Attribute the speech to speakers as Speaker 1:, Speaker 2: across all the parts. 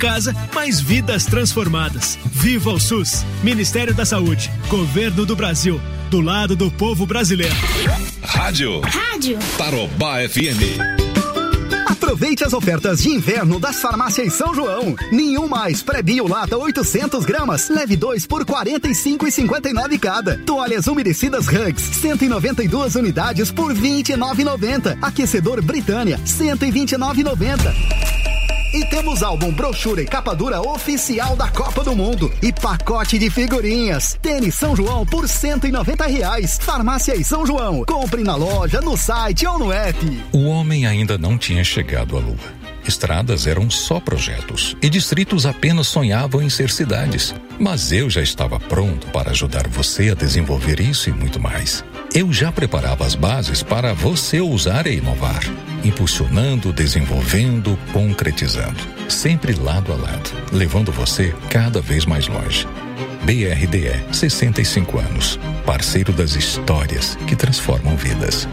Speaker 1: casa, mais vidas transformadas. Viva o SUS! Ministério da Saúde, Governo do Brasil, do lado do povo brasileiro.
Speaker 2: Rádio Tarobá FM.
Speaker 3: Aproveite as ofertas de inverno das farmácias São João. Ninho Mais Pré-Bio Lata 800 gramas, leve 2 por R$ 45,59 cada. Toalhas umedecidas Hugs, 192 unidades por R$ 29,90. Aquecedor Britânia, R$ 129,90. E temos álbum, brochura e capa dura oficial da Copa do Mundo. E pacote de figurinhas. Tênis São João por R$ 190. Farmácias São João. Compre na loja, no site ou no app.
Speaker 4: O homem ainda não tinha chegado à Lua. Estradas eram só projetos e distritos apenas sonhavam em ser cidades. Mas eu já estava pronto para ajudar você a desenvolver isso e muito mais. Eu já preparava as bases para você ousar e inovar, impulsionando, desenvolvendo, concretizando, sempre lado a lado, levando você cada vez mais longe. BRDE, 65 anos, parceiro das histórias que transformam vidas.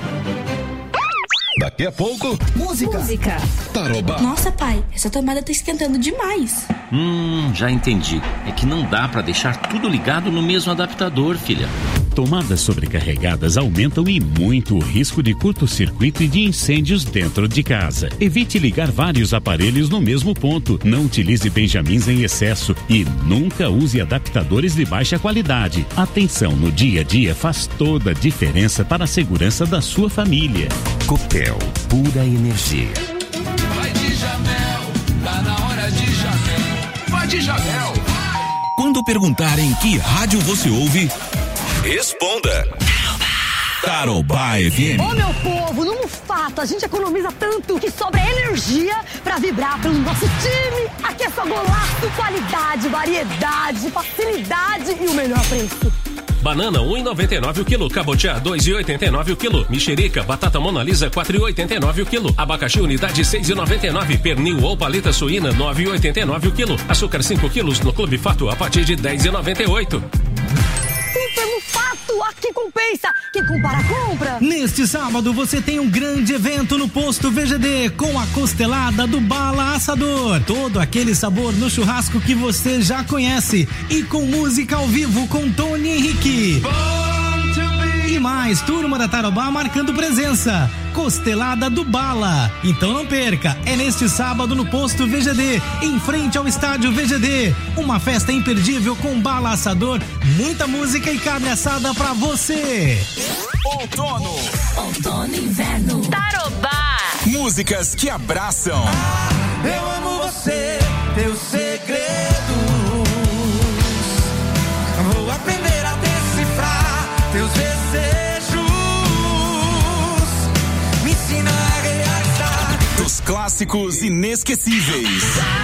Speaker 2: Daqui a pouco,
Speaker 5: Música.
Speaker 2: Tarobá.
Speaker 5: Nossa, pai, essa tomada tá esquentando demais.
Speaker 6: Já entendi. É que não dá pra deixar tudo ligado no mesmo adaptador, filha.
Speaker 7: Tomadas sobrecarregadas aumentam e muito o risco de curto-circuito e de incêndios dentro de casa. Evite ligar vários aparelhos no mesmo ponto. Não utilize benjamins em excesso e nunca use adaptadores de baixa qualidade. Atenção no dia a dia faz toda a diferença para a segurança da sua família.
Speaker 8: Copel, pura energia.
Speaker 2: Vai de Jamel, tá na hora de Jamel. Vai de Jamel.
Speaker 8: Quando perguntarem que rádio você ouve, responda. Tarobá FM.
Speaker 9: Ô meu povo, no Mufato a gente economiza tanto que sobra energia pra vibrar pelo nosso time. Aqui é só golaço, qualidade, variedade, facilidade e o melhor preço.
Speaker 10: Banana 1,99 o quilo, cabotiá 2,89 o quilo, mexerica, batata Mona Lisa 4,89 o quilo, abacaxi unidade 6,99, pernil ou paleta suína 9,89 o quilo, açúcar 5 quilos no Clube Fato a partir de 10,98.
Speaker 9: Super Mufato, aqui compensa, quem compara compra.
Speaker 11: Neste sábado você tem um grande evento no Posto VGD com a costelada do Bala Assador. Todo aquele sabor no churrasco que você já conhece e com música ao vivo com Tony Henrique. E mais, turma da Tarobá marcando presença. Costelada do Bala. Então não perca, é neste sábado no Posto VGD, em frente ao estádio VGD. Uma festa imperdível com Bala Assador, muita música e carne assada pra você.
Speaker 2: Outono,
Speaker 5: inverno.
Speaker 9: Tarobá.
Speaker 8: Músicas que abraçam.
Speaker 12: Eu amo você, teus segredos. Vou aprender a decifrar teus desejos. Me ensina a realizar
Speaker 8: Os clássicos inesquecíveis.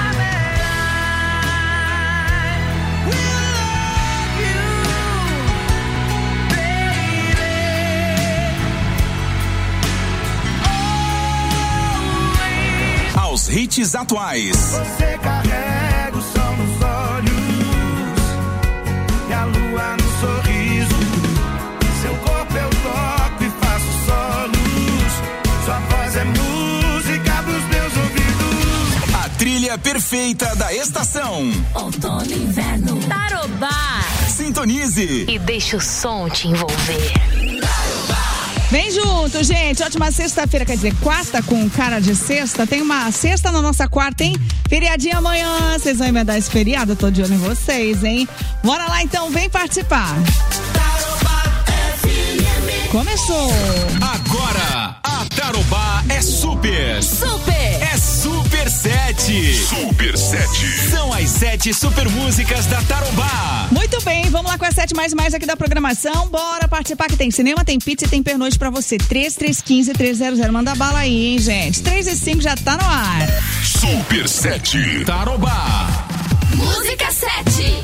Speaker 8: Aos hits atuais.
Speaker 12: Você carrega o sol nos olhos e a lua no sorriso. Seu corpo eu toco e faço solos. Sua voz é música dos meus ouvidos.
Speaker 8: A trilha perfeita da estação.
Speaker 5: Outono e inverno.
Speaker 9: Tarobá.
Speaker 8: Sintonize
Speaker 9: E deixa o som te envolver.
Speaker 13: Vem junto, gente. Ótima sexta-feira, quer dizer, quarta com cara de sexta. Tem uma sexta na nossa quarta, hein? Feriadinho amanhã. Vocês vão emendar esse feriado? Eu tô de olho em vocês, hein? Bora lá então, vem participar. Começou.
Speaker 8: Agora, a Tarobá é super. É Super 7. Super 7. São as 7 super músicas da Tarobá.
Speaker 13: Muito bem, vamos lá com as 7 mais aqui da programação. Bora participar que tem cinema, tem pizza e tem pernoite pra você. 3315-300. Manda bala aí, hein, gente. 3 e 5 já tá no ar.
Speaker 8: Super 7. Tarobá.
Speaker 5: Música 7.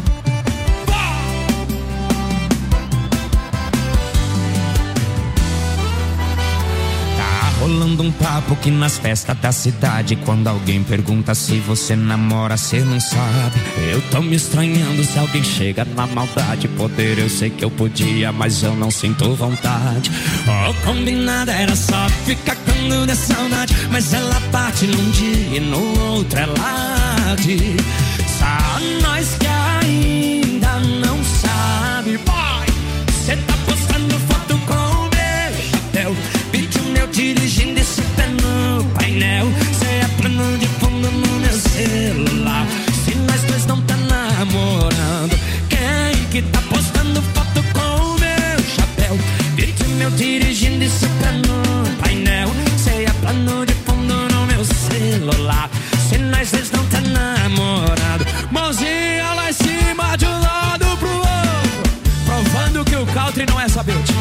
Speaker 14: Rolando um papo que nas festas da cidade, quando alguém pergunta se você namora, cê não sabe. Eu tô me estranhando se alguém chega na maldade. Poder eu sei que eu podia, mas eu não sinto vontade. O combinado era só ficar quando der saudade, mas ela parte num dia e no outro ela saudade. Só nós que ainda não sabe. Boy, cê tá postando foto com o meu chapéu, vídeo meu dirigindo esse pé no painel. Cê é plano de fundo no meu celular. Se nós dois não tá namorando, quem que tá postando foto com o meu chapéu, vídeo meu dirigindo esse pé no painel. Cê é plano de fundo no meu celular. Se nós dois não tá namorando, mãozinha lá em cima de um lado pro outro, provando que o country não é só beauty.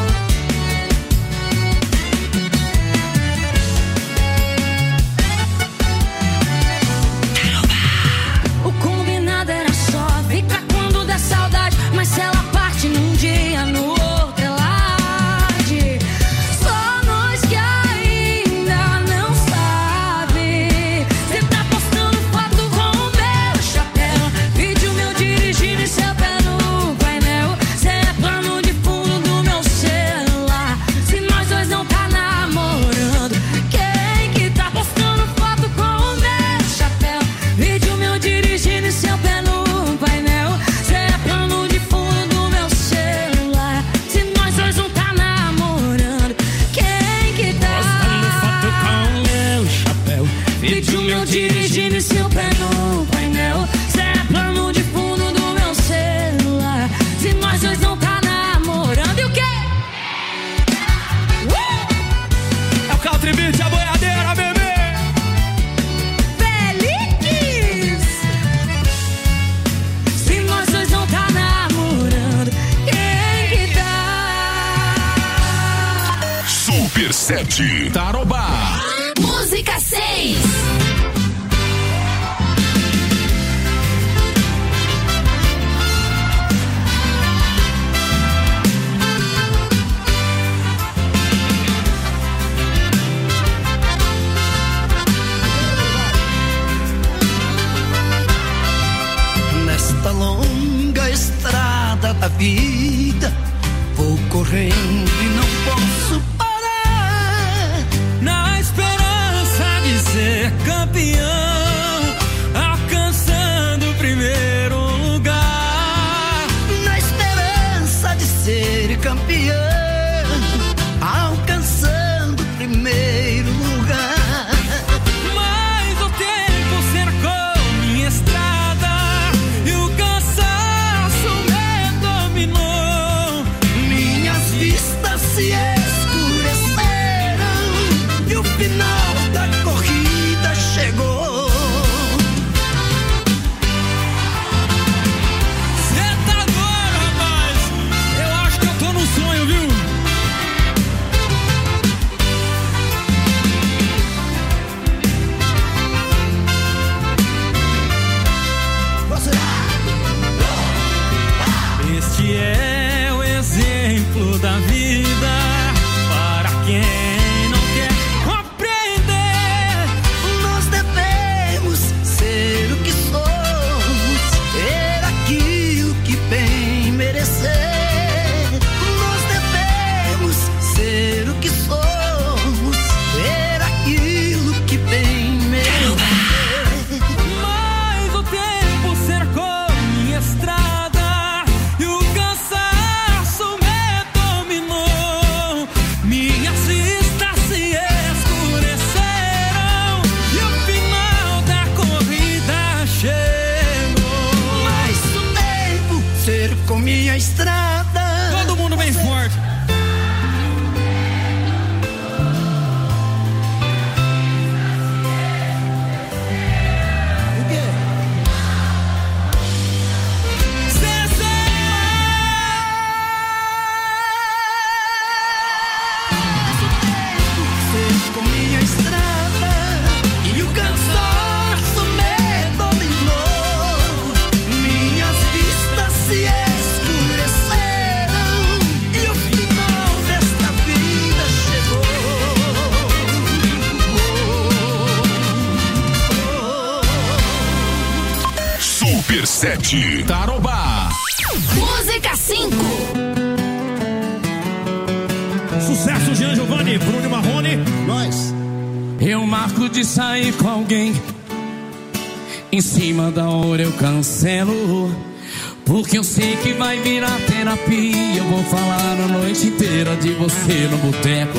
Speaker 15: O combinado era só ficar quando der saudade, mas se ela parte num dia, no outro ela arde. Só nós que ainda não sabe. Cê tá postando foto com o meu chapéu, vídeo meu dirigindo e seu pé no painel. Cê é plano de fundo do meu celular. Se nós dois não tá namorando, quem que tá postando foto com o meu chapéu, vídeo meu dirigindo e seu pé no painel. Cê é plano de fundo do meu celular. Se nós dois não tá namorando, quem que tá
Speaker 14: postando foto com o meu chapéu,
Speaker 15: vídeo meu dirigindo e seu pé no painel. Cê é plano de fundo do meu celular. Se nós dois não tá namorando, e o quê?
Speaker 14: É o country beat, a boiadeira, bebê.
Speaker 15: Feliz! Se nós dois não tá namorando, quem que tá?
Speaker 8: Super 7 Tarobá.
Speaker 5: Música 6.
Speaker 16: Nesta longa estrada da vida, vou correndo e não posso parar.
Speaker 14: Na esperança de ser campeão, alcançando o primeiro lugar.
Speaker 16: Na esperança de ser campeão, alcançando o primeiro lugar.
Speaker 14: Mas o tempo cercou minha estrada e o cansaço me dominou.
Speaker 16: Minhas vistas se escureceram e o final da corrida chegou.
Speaker 14: Cê tá doido, rapaz? Eu acho que eu tô num sonho, viu? Este é o exemplo da vida para quem não quer compreender.
Speaker 16: Nós devemos ser o que somos, ter aquilo que bem merecer. Nós devemos ser o que somos, ter aquilo que bem merecer.
Speaker 14: Mas o tempo cercou minha estrada e o cansaço me dominou. Minhas vistas se escureceram e o final da corrida chegou.
Speaker 16: Mas o tempo cercou minha estrada.
Speaker 14: Todo mundo bem forte.
Speaker 16: Cercou minha estrada e o cansaço me dominou. Minhas vistas se escureceram e o final desta vida chegou.
Speaker 8: Super 7 Tarobá.
Speaker 5: Música 5.
Speaker 11: Sucesso, Jean Giovanni, Bruno Marrone.
Speaker 16: Nós.
Speaker 14: Eu marco de sair com alguém Em cima da hora eu cancelo, porque eu sei que vai virar terapia. Eu vou falar a noite inteira de você no boteco.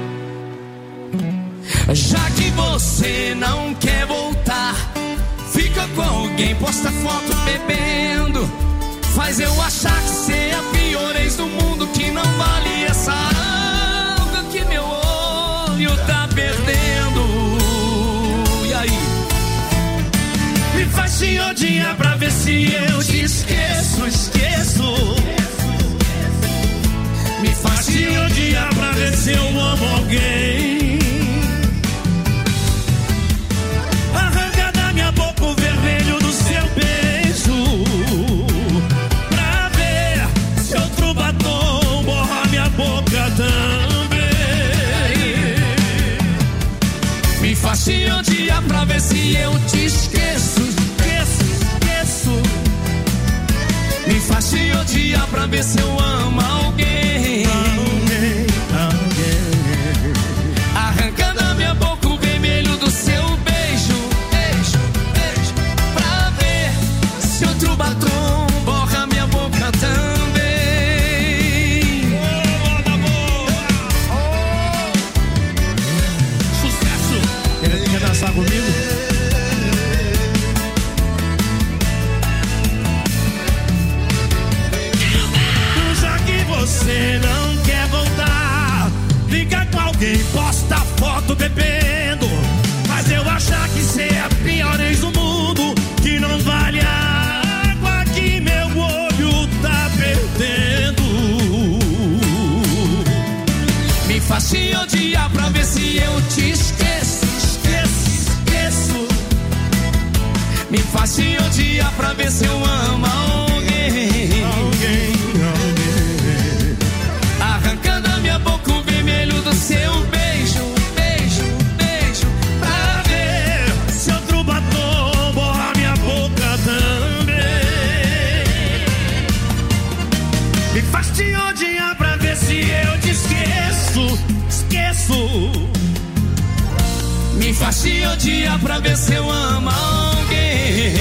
Speaker 14: Já que você não quer voltar, fica com alguém, posta foto bebendo, faz eu achar que você é a pior ex do mundo, que não vale essa água que meu olho tá perdendo. E aí? Me faz te odiar pra ver se eu te esqueço, esqueço. Me faz te odiar pra ver se eu amo alguém. Arranca da minha boca o vermelho do seu beijo, pra ver se outro batom borra minha boca também. Me faz te odiar pra ver se eu te esqueço, esqueço, esqueço. Me faz te odiar pra ver se eu amo alguém. Arranca da minha boca o vermelho do seu beijo, beijo, beijo, pra ver se outro batom borra minha boca também. Sucesso!
Speaker 11: Quer dançar comigo?
Speaker 14: Já que você não quer voltar, fica com alguém, posta foto bebendo, mas eu achar que cê é a pior ex do mundo, que não vale a água que meu olho tá perdendo. Me faz te odiar pra ver se eu te esqueço, esqueço, esqueço. Me faz te odiar pra ver se eu amo alguém, alguém. Arranca da minha boca o vermelho do seu beijo, beijo, beijo, pra ver se outro batom borra minha boca também. Me faz te odiar pra ver se eu te esqueço, esqueço. Me faz te odiar pra ver se eu amo alguém.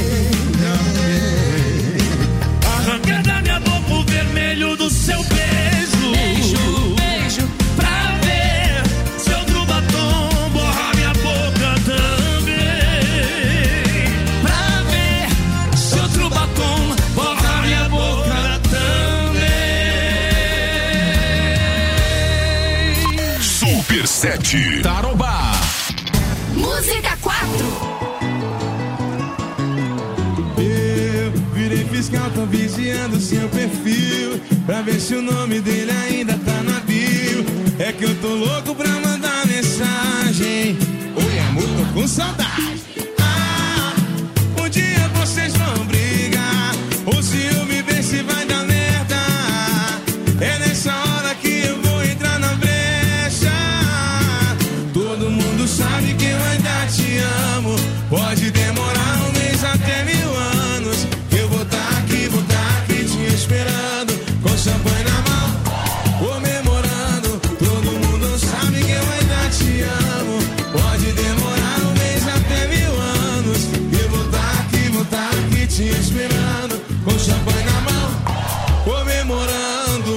Speaker 14: Arranca da minha boca o vermelho do seu beijo, beijo, beijo, pra ver se outro batom borra minha boca também. Pra ver se outro batom borra minha boca também.
Speaker 8: Super 7 Tarobá.
Speaker 5: Música 4.
Speaker 12: Virei fiscal, tô vigiando seu perfil, pra ver se o nome dele ainda tá na bio. É que eu tô louco pra mandar mensagem. Oi amor, tô com saudade. Ah, um dia vocês vão brigar, ou se eu me ver se vai dar merda. É nessa hora que eu vou entrar na brecha. Todo mundo sabe que eu ainda te amo. Pode demorar um mês até 1000 anos. Vou tá aqui te esperando, com champanhe na mão, comemorando. Todo mundo sabe que eu ainda te amo. Pode demorar um mês até 1000 anos. Eu vou tá aqui te esperando, com champanhe na mão, comemorando.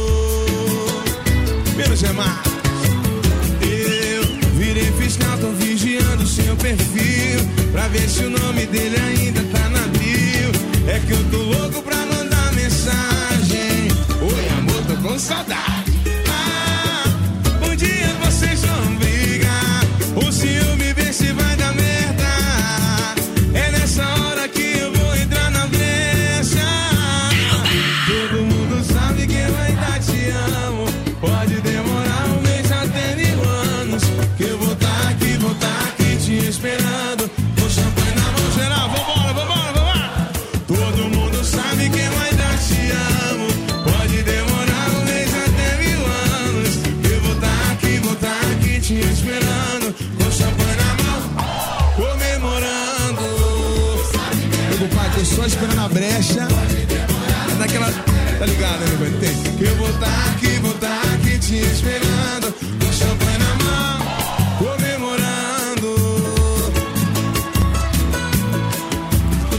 Speaker 12: Menos é mais. Eu virei fiscal, tô vigiando seu perfil, pra ver se o nome dele ainda tá na bio. É que eu tô louco pra mandar mensagem. Oi amor, tô com saudade. Ah, um dia vocês vão brigar, ou se eu me ver se vai dar merda. É nessa hora que eu vou entrar na brecha. Todo mundo sabe que eu ainda te amo. Pode demorar um mês até 1000 anos. Que eu vou tá aqui te esperando, com champanhe na mão. Geral, vambora, vambora, vambora. Todo mundo sabe que eu ainda te amo. Pode demorar um mês até 1000 anos. Eu vou tá aqui te esperando, com champanhe na mão, comemorando. Meu compadre, tô só esperando a brecha. É daquela... Tá ligado, né, meu pai? Tem. Que eu vou tá aqui te esperando, com champanhe na mão, comemorando.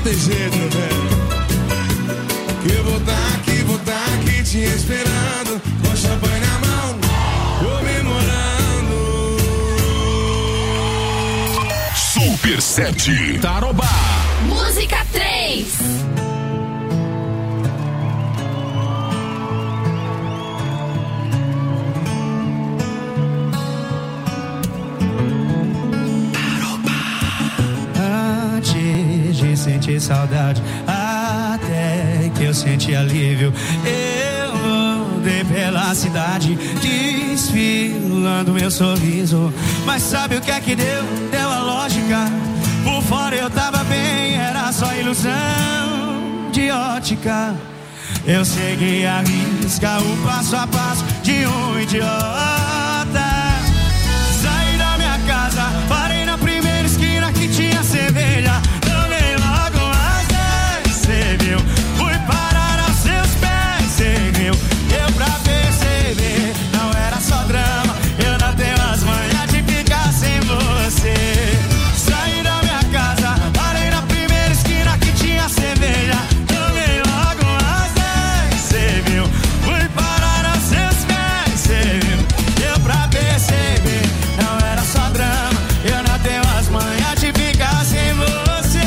Speaker 12: tem jeito, velho. Que eu vou tá aqui te esperando, com champanhe na mão, comemorando.
Speaker 8: Super 7 Tarobá.
Speaker 5: Música 3.
Speaker 17: Antes de sentir saudade, até que eu senti alívio, eu andei pela cidade desfilando meu sorriso. Mas sabe o que é que deu? Deu a lógica. Por fora eu tava bem, era só ilusão de ótica. Eu segui a risca, o passo a passo de um idiota. Saí da minha casa, parei na primeira esquina que tinha cerveja. Tomei logo umas 10, cê viu? Fui parar aos seus pés, cê viu? Deu pra perceber, não era só drama. Eu não tenho as manhas de ficar sem você. Saí da minha casa, parei na primeira esquina que tinha cerveja. Tomei logo umas 10, cê viu? Fui parar aos seus pés, cê viu? Deu pra perceber, não era só drama. Eu não tenho as manhas de ficar sem você.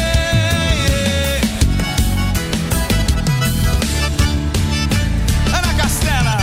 Speaker 17: Ana Castela.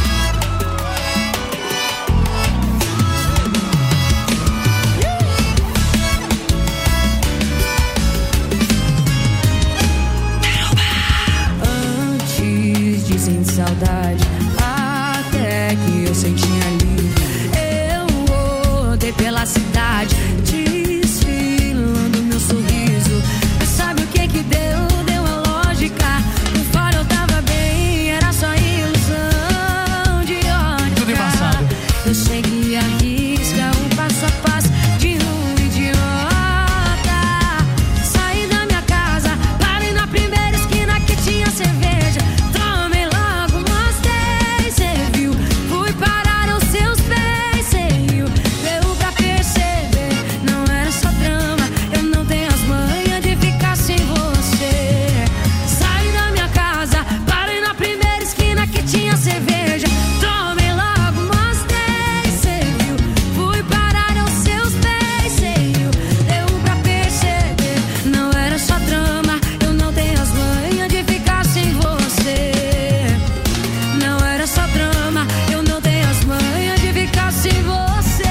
Speaker 15: Antes de sentir saudade, até que eu senti alívio, eu rodei pela cidade desfilando meu sorriso. Mas sabe o que que deu? Deu a lógica. Por fora eu tava bem, era só ilusão de
Speaker 17: Tudo embaçado.
Speaker 15: ótica. Eu segui a risca, um passo a passo de um idiota. Saí da minha casa, parei na primeira esquina que tinha cerveja. Tomei logo umas 10, cê viu? Fui parar aos seus pés, cê viu? Deu pra perceber, não era só drama. Eu não tenho as manhas de ficar sem você. Saí da minha casa, parei na primeira esquina que tinha cerveja. Tomei logo umas 10, cê viu? Fui parar aos seus pés, cê viu? Deu pra perceber, não era só drama. Eu não tenho as manhas de ficar sem você. Não era só drama, eu não tenho as manhas de ficar sem você.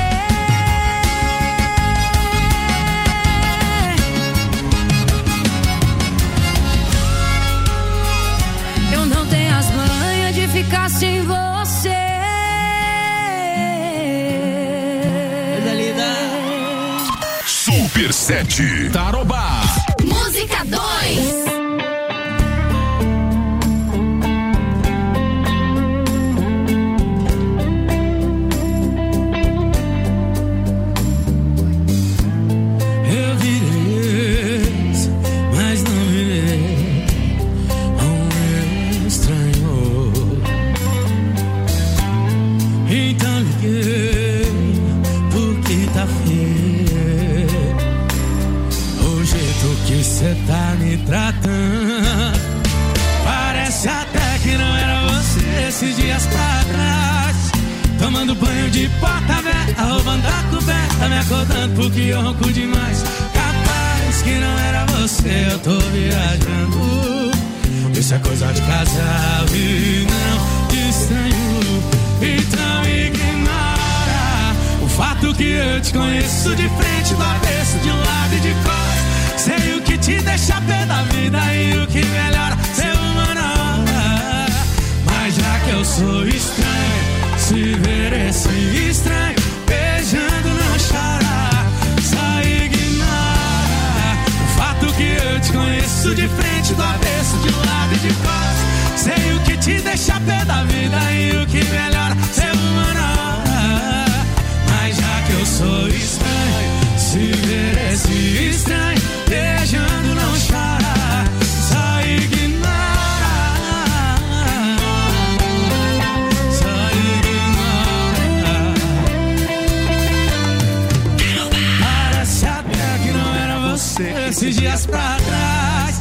Speaker 15: Eu não tenho as manhas de ficar sem você.
Speaker 8: Super 7 Tarobá.
Speaker 5: Música 2.
Speaker 17: Eu virei ex, mas não virei um estranho. Então liguei porque tá feio o jeito que cê tá me tratando. Parece até que não era você esses dias pra trás. Tomando banho de porta aberta, roubando a coberta, me acordando porque eu ronco demais. Capaz que não era você, eu tô viajando. Isso é coisa de casal e não de estranho. Então ignora o fato que eu te conheço de frente, do avesso, de um lado e de costas. Sei o que te deixa pé da vida e o que melhora ser uma na hora. Mas já que eu sou estranho, se ver esse estranho beijando não chora. Só ignora o fato que eu te conheço de frente, do avesso, de um lado e de costas. Sei o que te deixa pé da vida e o que melhora ser uma na hora. Mas já que eu sou estranho, se ver esse estranho beijando não chora. Só ignora. Parece até que não era você esses dias pra trás.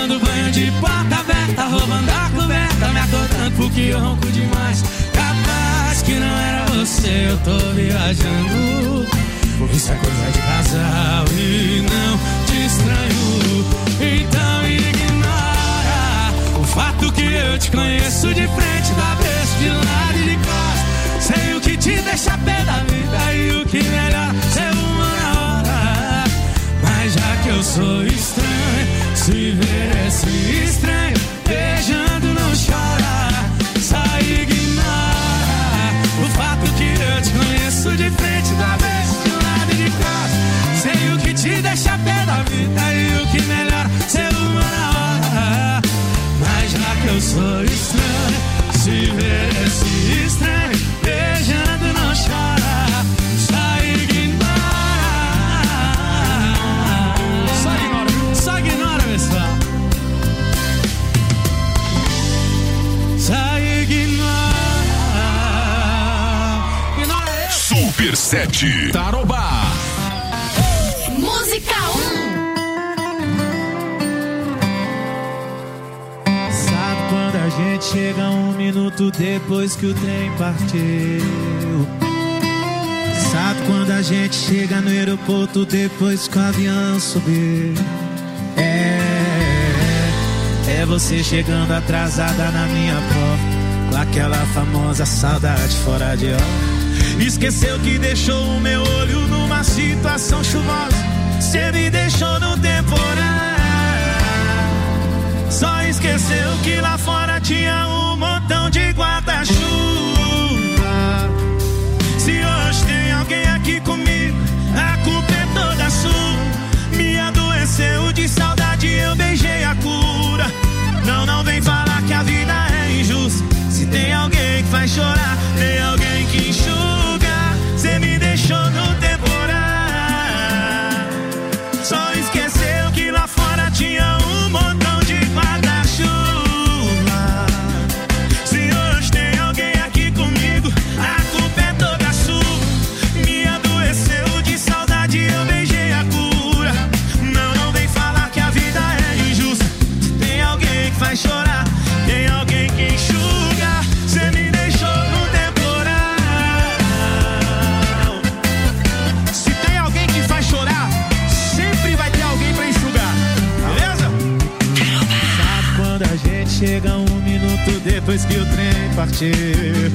Speaker 17: tomando banho de porta aberta, roubando a coberta, me acordando porque eu ronco demais. Capaz que não era você, eu tô viajando. Isso é coisa de casal e não te estranho. Então ignora o fato que eu te conheço de frente, da vez, de lado e de costas. Sei o que te deixa pé da vida e o que melhora ser uma na hora. Mas já que eu sou estranho, se ver esse estranho beijando não chora. Só ignora o fato que eu te conheço de frente, da vez, de lado e de costas. Sei o que te deixa pé da vida e o que melhora ser uma na hora. Mas já que eu sou estranho, se ver esse estranho beijando não chora. Só ignora. Só ignora, pessoal. Só ignora. Ignora.
Speaker 8: Super 7 Tarobá.
Speaker 5: Música 1.
Speaker 17: Sabe quando a gente chega 1 minuto depois que o trem partiu? Sabe quando a gente chega no aeroporto depois que o avião subiu? É você chegando atrasada na minha porta, com aquela famosa saudade fora de hora. Esqueceu que deixou o meu olho numa situação chuvosa. Cê me deixou no temporal. Só esqueceu que lá fora tinha um montão de guarda-chuva. Se hoje tem alguém aqui comigo, a culpa é toda sua. Me adoeceu de saudade, eu beijei a cura. Não vem falar que a vida é injusta. Se tem alguém que faz chorar, tem alguém que enxuga. Cê me deixou no temporal. Só esqueceu que lá fora tinha um montão de guarda-chuva. Se hoje tem alguém aqui comigo, a culpa é toda sua. Me adoeceu de saudade, eu beijei a cura. Não vem falar que a vida é injusta. Se tem alguém que faz chorar, tem alguém que enxuga. Cê me deixou no temporal. Se tem alguém que faz chorar, sempre vai ter alguém pra enxugar, beleza? Sabe quando a gente chega 1 minuto depois que o trem partiu?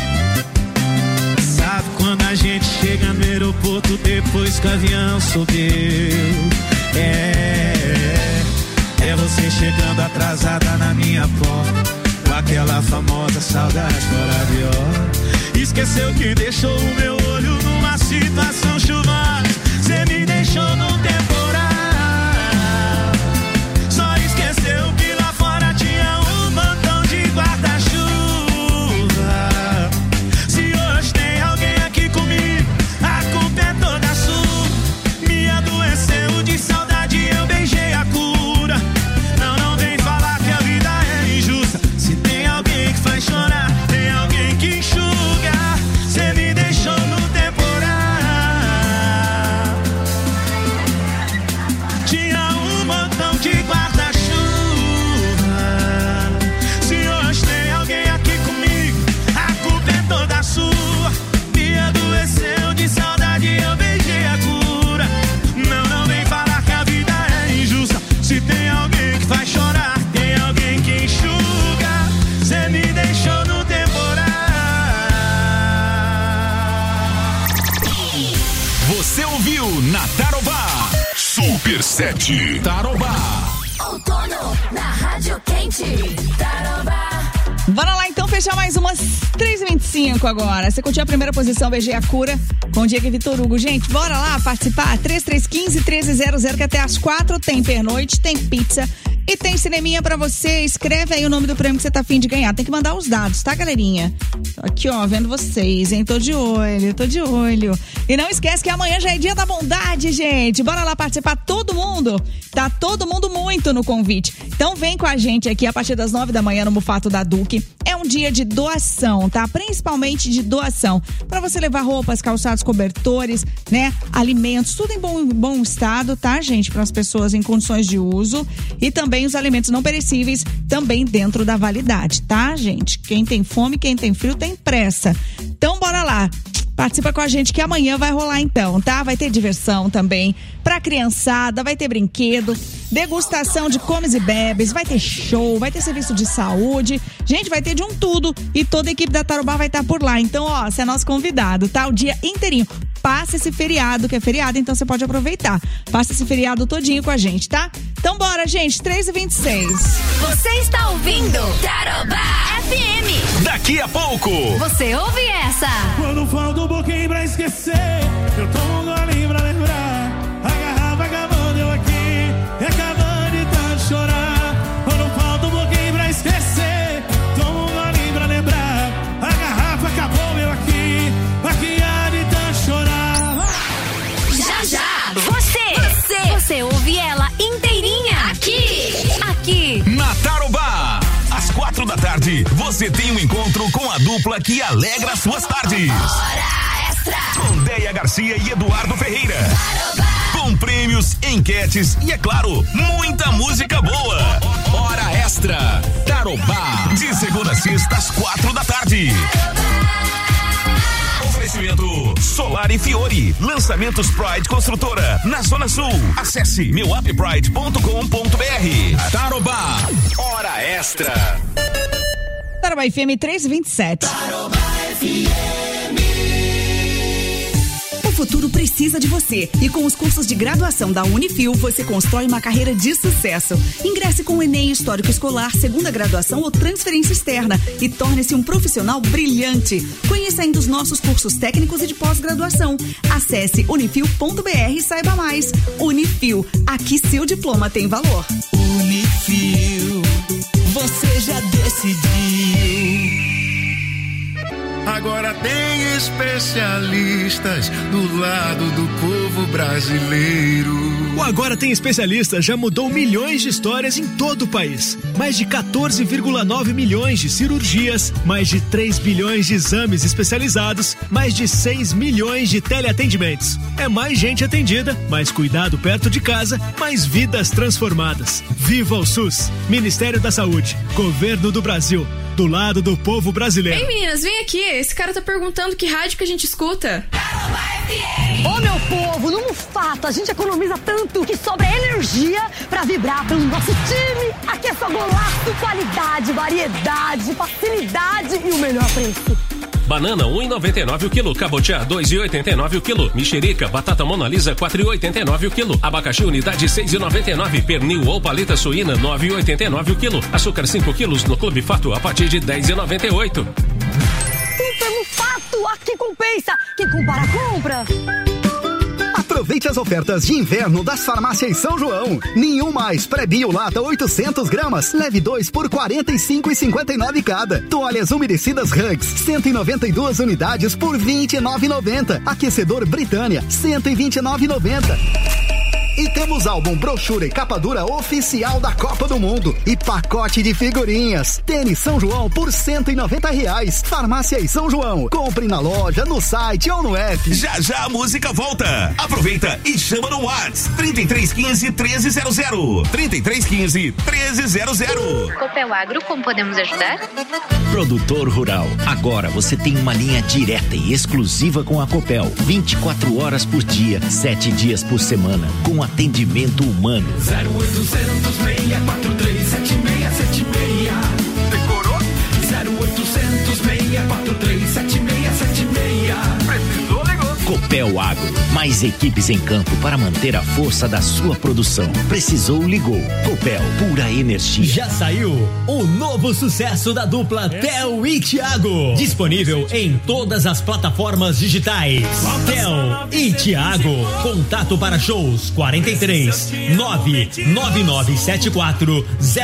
Speaker 17: Sabe quando a gente chega no aeroporto depois que o avião subiu? É você chegando atrasada na minha porta, com aquela famosa saudade fora de hora. Esqueceu que deixou o meu olho numa situação chuvosa. Cê me deixou no temporal. Só esqueceu que lá fora tinha um montão de guarda-chuva. Se hoje tem alguém aqui comigo, a culpa é toda sua. Me adoeceu de saudade, eu beijei a cura. Não vem falar que a vida é injusta. Se tem alguém que faz chorar, tem alguém que enxuga. Cê me deixou no temporal. Tinha um montão de guarda-chuva. Se hoje tem alguém aqui comigo, a culpa é toda sua. Me adoeceu de saudade, eu beijei a cura. Não vem falar que a vida é injusta. Se tem alguém que faz chorar, tem alguém que enxuga. Cê me deixou no temporal.
Speaker 8: Você ouviu na Tarobá. Super 7 Tarobá.
Speaker 5: Outono na Rádio Quente. Tarobá.
Speaker 13: Bora lá então fechar mais umas 3h25 agora. Você curtiu a primeira posição, beijei a cura com o Diego e Vitor Hugo. Gente, bora lá participar. 3315-1300, que até às 4 tem pernoite, tem pizza e tem cineminha pra você. Escreve aí o nome do prêmio que você tá afim de ganhar. Tem que mandar os dados, tá, galerinha? Tô aqui, ó, vendo vocês, hein? Tô de olho. E não esquece que amanhã já é dia da bondade, gente. Bora lá participar, todo mundo. Tá todo mundo muito no convite. Então vem com a gente aqui a partir das 9 da manhã no Mufato da Duque. É um dia de doação, tá? Principalmente de doação. Pra você levar roupas, calçados, cobertores, né? Alimentos, tudo em bom estado, tá, gente? Para as pessoas em condições de uso. E também também os alimentos não perecíveis também dentro da validade, tá, gente? Quem tem fome, quem tem frio tem pressa. Então bora lá. Participa com a gente que amanhã vai rolar então, tá? Vai ter diversão também pra criançada, vai ter brinquedo, degustação de comes e bebes, vai ter show, vai ter serviço de saúde. Gente, vai ter de um tudo e toda a equipe da Tarobá vai estar por lá. Então, ó, você é nosso convidado, tá? O dia inteirinho. Passa esse feriado, que é feriado, então você pode aproveitar. Passa esse feriado todinho com a gente, tá? Então bora, gente, 3h26.
Speaker 5: Você está ouvindo Tarobá FM.
Speaker 8: Daqui a pouco.
Speaker 5: Você ouve essa.
Speaker 17: Quando falta um pouquinho pra esquecer, eu tomo um golinho pra lembrar. A garrafa acabando, eu aqui, acabando de tanto chorar. Quando falta um pouquinho pra esquecer, tomo um golinho pra lembrar. A garrafa acabou, eu aqui há de tanto chorar.
Speaker 5: Já, já. Você ouve ela inteirinha aqui.
Speaker 8: Na Tarobá, às 4h, você tem um encontro com a dupla que alegra suas tardes.
Speaker 5: Hora Extra.
Speaker 8: Com Deia Garcia e Eduardo Ferreira.
Speaker 5: Tarobá.
Speaker 8: Com prêmios, enquetes e, é claro, muita música boa. Hora Extra. Tarobá. De segunda a sexta, às 4h. Oferecimento Solar e Fiore. Lançamentos Pride Construtora na Zona Sul. Acesse meuappride.com.br. Tarobá. Hora Extra.
Speaker 13: Tarobá FM 3h27.
Speaker 5: Tarobá FM.
Speaker 18: O futuro precisa de você e com os cursos de graduação da Unifil você constrói uma carreira de sucesso. Ingresse com o Enem Histórico Escolar, segunda graduação ou transferência externa e torne-se um profissional brilhante. Conheça ainda os nossos cursos técnicos e de pós-graduação. Acesse unifil.br e saiba mais. Unifil, aqui seu diploma tem valor.
Speaker 16: Unifil, você já decidiu. Agora tem especialistas do lado do povo brasileiro.
Speaker 1: O Agora Tem Especialistas já mudou milhões de histórias em todo o país. Mais de 14,9 milhões de cirurgias, mais de 3 bilhões de exames especializados, mais de 6 milhões de teleatendimentos. É mais gente atendida, mais cuidado perto de casa, mais vidas transformadas. Viva o SUS! Ministério da Saúde, Governo do Brasil. Do lado do povo brasileiro.
Speaker 19: Ei, meninas, vem aqui. Esse cara tá perguntando que rádio que a gente escuta.
Speaker 9: Ô, meu povo, num fato, a gente economiza tanto que sobra energia pra vibrar pelo nosso time. Aqui é só golaço, qualidade, variedade, facilidade e o melhor preço.
Speaker 10: Banana 1,99 o quilo, cabotiá 2,89 o quilo, mexerica, batata Mona Lisa 4,89 o quilo, abacaxi unidade 6,99, pernil ou paleta suína 9,89 o quilo, açúcar 5 quilos no Clube Fato a partir de 10,98.
Speaker 9: Super fato, aqui compensa. Quem compara, compra.
Speaker 3: Aproveite as ofertas de inverno das farmácias São João. Nenhum mais pré-bio lata 800 gramas. Leve 2 por 45,59 cada. Toalhas umedecidas Hugs 192 unidades por 29,90. Aquecedor Britânia 129,90. E temos álbum, brochura e capa dura oficial da Copa do Mundo. E pacote de figurinhas. Tênis São João por R$190. Farmácia e São João. Compre na loja, no site ou no app.
Speaker 8: Já já a música volta. Aproveita e chama no WhatsApp 3315-1300. 3315-1300.
Speaker 20: Copel Agro, como podemos ajudar?
Speaker 21: Produtor rural. Agora você tem uma linha direta e exclusiva com a Copel. 24 horas por dia, 7 dias por semana. Com atendimento humano.
Speaker 16: 0800 643 7676. Decorou? 0800 643 7676. Precisou, ligou.
Speaker 21: Copel Agro. Mais equipes em campo para manter a força da sua produção. Precisou, ligou. Copel, pura energia.
Speaker 22: Já saiu o novo sucesso da dupla Theo e Thiago. Disponível em todas as plataformas digitais. Theo e Thiago. Contato para shows 43 99974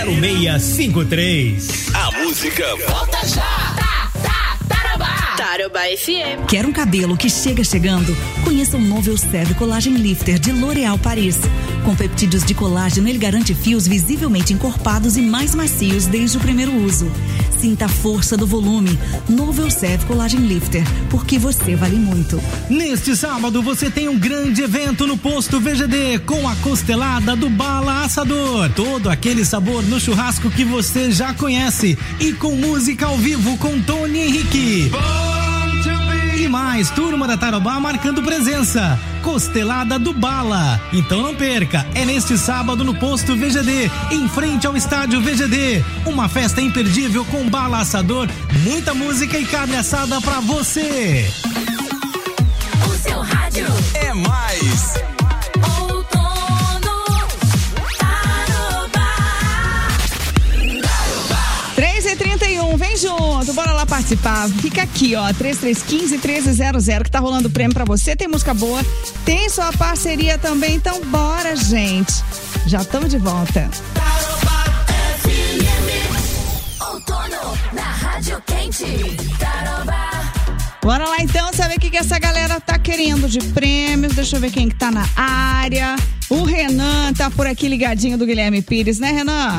Speaker 22: 0653.
Speaker 8: A música
Speaker 5: volta já. Tarobá FM.
Speaker 18: Quer um cabelo que chega chegando? Conheça o novo Elseve Collagen Lifter de L'Oréal Paris. Com peptídeos de colágeno, ele garante fios visivelmente encorpados e mais macios desde o primeiro uso. Sinta a força do volume. Novo Elsev Collagen Lifter, porque você vale muito.
Speaker 11: Neste sábado você tem um grande evento no Posto VGD com a costelada do Bala Assador. Todo aquele sabor no churrasco que você já conhece e com música ao vivo com Tony Henrique. E mais, turma da Tarobá marcando presença. Costelada do Bala. Então não perca, é neste sábado no Posto VGD, em frente ao estádio VGD. Uma festa imperdível com Bala Assador, muita música e carne assada pra você.
Speaker 5: O seu rádio
Speaker 8: é mais.
Speaker 13: 3h31, vem junto, bora lá participar. Fica aqui, ó, 3315-1300, que tá rolando prêmio pra você. Tem música boa, tem sua parceria também, então bora, gente. Já estamos de volta.
Speaker 5: Outono na Rádio Quente. Tarobá.
Speaker 13: Bora lá então saber o que essa galera tá querendo de prêmios. Deixa eu ver quem que tá na área. O Renan tá por aqui ligadinho do Guilherme Pires, né, Renan?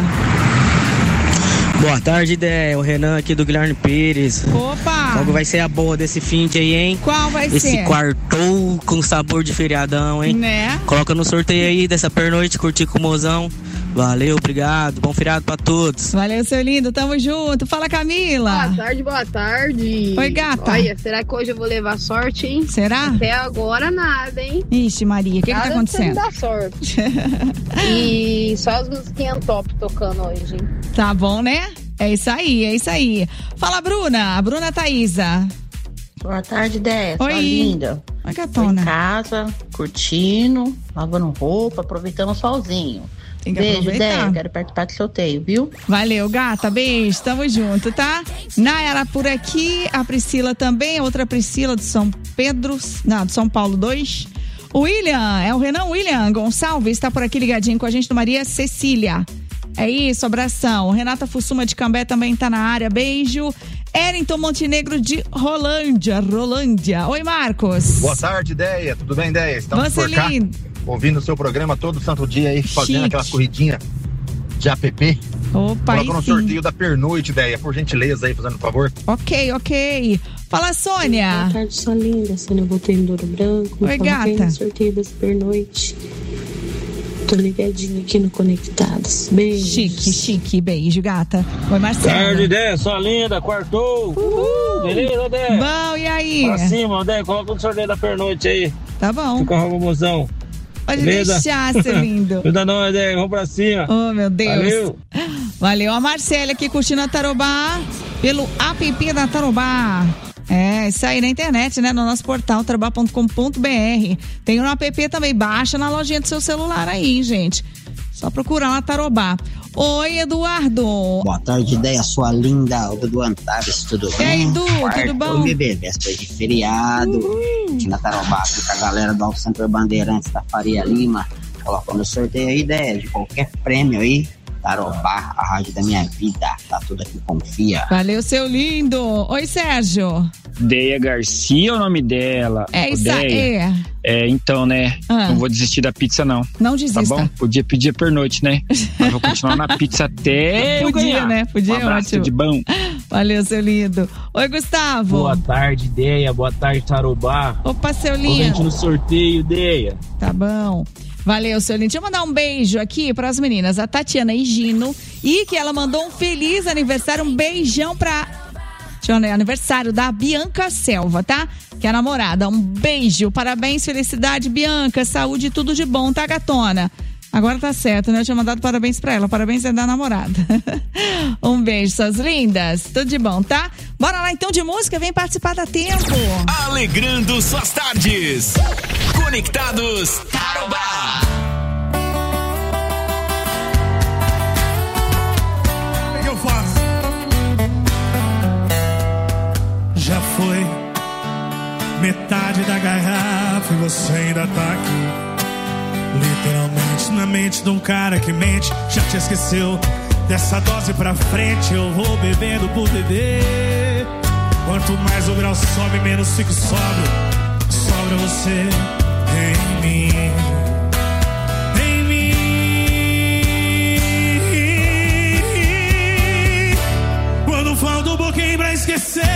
Speaker 4: Boa tarde, ideia. O Renan aqui do Guilherme Pires.
Speaker 13: Opa!
Speaker 4: Qual vai ser a boa desse fim de aí, hein?
Speaker 13: Qual vai ser?
Speaker 4: Esse quartou com sabor de feriadão, hein?
Speaker 13: Né?
Speaker 4: Coloca no sorteio aí dessa pernoite, curtir com o mozão. Valeu, obrigado. Bom feriado pra todos.
Speaker 13: Valeu, seu lindo. Tamo junto. Fala, Camila.
Speaker 6: Boa tarde, boa tarde.
Speaker 13: Oi, gata.
Speaker 6: Olha, será que hoje eu vou levar sorte, hein?
Speaker 13: Será?
Speaker 6: Até agora nada, hein?
Speaker 13: Ixi, Maria, o que tá acontecendo?
Speaker 6: Nada sorte. E só as musiquinhas top tocando hoje, hein?
Speaker 13: Tá bom, né? É isso aí, é isso aí. Fala, Bruna. Bruna Thaísa.
Speaker 23: Boa tarde, Déia.
Speaker 13: Oi.
Speaker 23: Sua linda.
Speaker 13: Oi, gatona.
Speaker 23: Tô em casa, curtindo, lavando roupa, aproveitando o solzinho.
Speaker 13: Tem que
Speaker 23: Beijo,
Speaker 13: aproveitar.
Speaker 23: Déia. Quero participar do sorteio, viu?
Speaker 13: Valeu, gata. Beijo. Tamo junto, tá? Nayara por aqui. A Priscila também. A outra Priscila do São Pedro. Não, do São Paulo 2. O William. É o Renan William Gonçalves. Está por aqui ligadinho com a gente do Maria Cecília. É isso, abração. Renata Fussuma de Cambé também tá na área. Beijo. Erinton Montenegro de Rolândia. Oi, Marcos.
Speaker 24: Boa tarde, Ideia. Tudo bem, Ideia? Estamos
Speaker 13: Você
Speaker 24: por cá,
Speaker 13: lindo.
Speaker 24: ouvindo o seu programa todo santo dia aí, fazendo
Speaker 13: Chique.
Speaker 24: aquelas corridinhas de app.
Speaker 13: Opa, aí
Speaker 24: Coloca no
Speaker 13: sim.
Speaker 24: sorteio da pernoite, Ideia, por gentileza aí, fazendo um favor.
Speaker 13: Ok. Fala, Sônia.
Speaker 25: Boa tarde, sua linda. Sônia Botelho do Ouro Branco.
Speaker 13: Oi,
Speaker 25: Coloquei
Speaker 13: gata.
Speaker 25: no sorteio da pernoite. Tô ligadinho aqui no Conectados. Beijo.
Speaker 13: Chique. Beijo, gata. Oi, Marcelo.
Speaker 26: Tarde, Dé, sua linda, quartou. Beleza, Dé?
Speaker 13: Bom, e aí?
Speaker 26: Pra cima, Dé, coloca no sorteio da pernoite aí.
Speaker 13: Tá bom.
Speaker 26: Fica com a mozão.
Speaker 13: Pode
Speaker 26: Beleza?
Speaker 13: deixar, seu lindo.
Speaker 26: Ajuda nós, Dé, vamos pra cima.
Speaker 13: Oh, meu Deus.
Speaker 26: Valeu.
Speaker 13: Valeu. A Marcela aqui curtindo a Tarobá pelo app da Tarobá. É, isso aí na internet, né? No nosso portal, tarobá.com.br. Tem no app também, baixa na lojinha do seu celular aí, gente. Só procurar lá Tarobá. Oi, Eduardo.
Speaker 27: Boa tarde, Ideia, sua linda, o Dudu Antares, tudo bem?
Speaker 13: E aí, Edu, tudo bom?
Speaker 27: Oi, bebê, véspera de feriado, aqui na Tarobá, aqui com a galera do Alto Centro Bandeirantes da Faria Lima, colocando no sorteio aí, Ideia, de qualquer prêmio aí, Tarobá, a rádio da minha vida, tá tudo aqui, confia.
Speaker 13: Valeu, seu lindo. Oi, Sérgio.
Speaker 28: Deia Garcia é o nome dela.
Speaker 13: É isso
Speaker 28: Deia.
Speaker 13: aí.
Speaker 28: É, então, né? Não vou desistir da pizza, não.
Speaker 13: Não desista.
Speaker 28: Tá bom? Podia pedir a pernoite, né? Mas vou continuar na pizza até eu
Speaker 13: Podia,
Speaker 28: ganhar.
Speaker 13: né? Podia,
Speaker 28: um abraço,
Speaker 13: ótimo.
Speaker 28: tudo de bom.
Speaker 13: Valeu, seu lindo. Oi, Gustavo.
Speaker 26: Boa tarde, Deia. Boa tarde, Tarobá.
Speaker 13: Opa, seu lindo.
Speaker 26: Corrente no sorteio, Deia.
Speaker 13: Tá bom. Valeu, seu lindo. Deixa eu mandar um beijo aqui para as meninas, a Tatiana e Gino, e que ela mandou um feliz aniversário, um beijão pra... aniversário da Bianca Selva, tá? Que é a namorada. Um beijo, parabéns, felicidade, Bianca, saúde e tudo de bom, tá, gatona? Agora tá certo, né? Eu tinha mandado parabéns pra ela. Parabéns é da namorada. Um beijo, suas lindas. Tudo de bom, tá? Bora lá então de música, vem participar da Tempo.
Speaker 8: Alegrando suas tardes. Conectados Tarobá.
Speaker 12: O que eu faço? Já foi metade da garrafa e você ainda tá aqui. Literalmente na mente de um cara que mente. Já te esqueceu. Dessa dose pra frente eu vou bebendo por beber. Quanto mais o grau sobe, menos fico sóbrio. Sobra você em mim. Em mim. Quando falta enlouquecer.